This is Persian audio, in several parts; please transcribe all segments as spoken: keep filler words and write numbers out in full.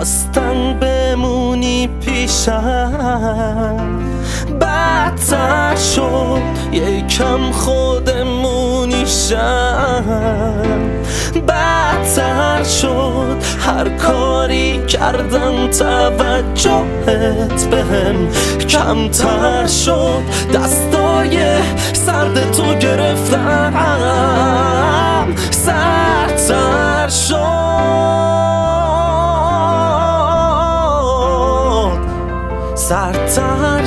خواستن بمونی پیشم، بدتر شد یکم خودمونی شم، بدتر شد هر کاری کردم توجهت بهم کمتر شد، دستای سرد تو گرفتم سردتر شد، سردتر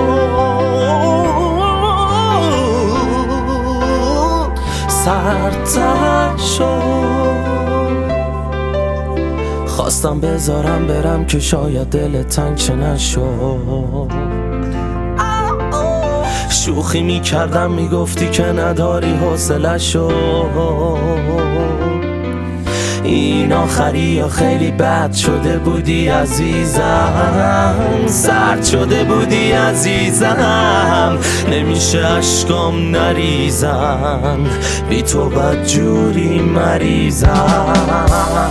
شد، سردتر شد. خواستم بذارم برم که شاید دل تنگ چه نشد، شوخی میکردم میگفتی که نداری حوصله شد، این آخری یا خیلی بد شده بودی عزیزم، سرد شده بودی عزیزم، نمیشه اشکام نریزم، بی تو بدجوری مریضم.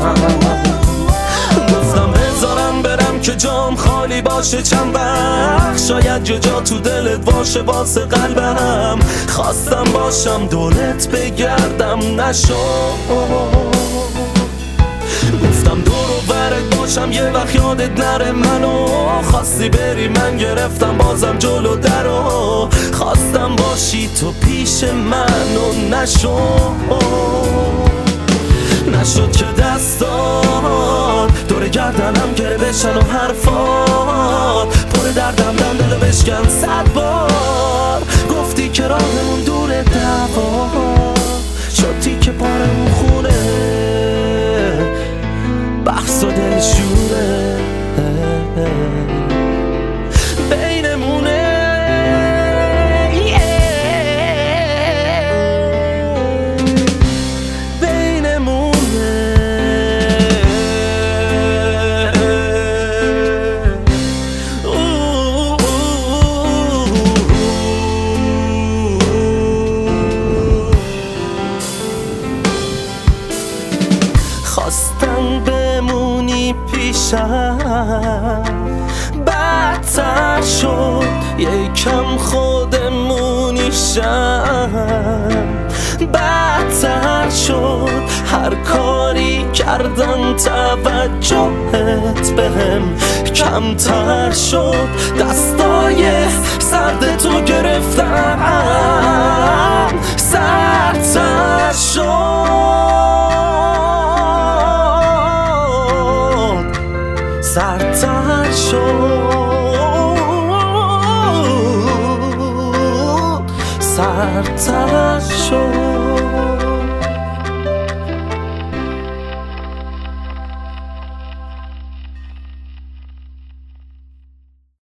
گفتم بذارم برم که جام خالی باشه چند وقت، شاید یه جا تو دلت باشه واسه قلبم، خواستم باشم دولت بگردم نشد، گفتم دور و برت باشم یه وقت یادت نره منو، خواستی بری من گرفتم بازم جلو درو، خواستم باشی تو پیش منو نشد، نشد که دستات دور گردنم گره بشن و حرفات پر دردم دم دلو بشکن صد بار، گفتی که راهمون دوره دوا شدی که پارمون خونه بحث و دلشوره بینمونه، بینمونه خواستم بمونی پیشم، بدتر شد یکم خودمونی شم، بدتر شد هر کاری کردم توجهت بهم کمتر شد، دستای سرد تو گرفتم سردتر شد، سردتر شد، سردتر شد.